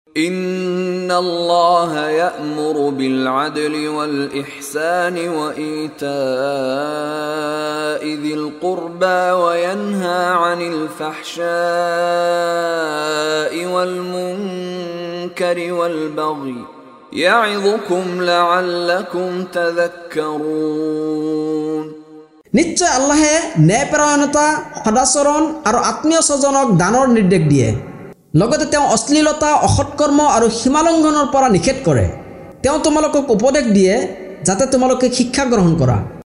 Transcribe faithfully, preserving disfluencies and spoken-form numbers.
إن الله يأمر بالعدل والإحسان وإيتاء ذي القربى وينهى عن الفحشاء والمنكر والبغي يعظكم لعلكم تذكرون নিশ্চয় আল্লাহে ন্যায়পরায়ণতা সদাচৰণ আৰু আত্মীয় স্বজনক দানৰ নিৰ্দেশ দিয়ে লগতে তেওঁ অশ্লীলতা অসৎকৰ্ম আৰু সীমালংঘনৰ পৰা নিষেধ কৰে তেওঁ তোমালোকক উপদেশ দিয়ে যাতে তোমালোকে শিক্ষা গ্ৰহণ কৰা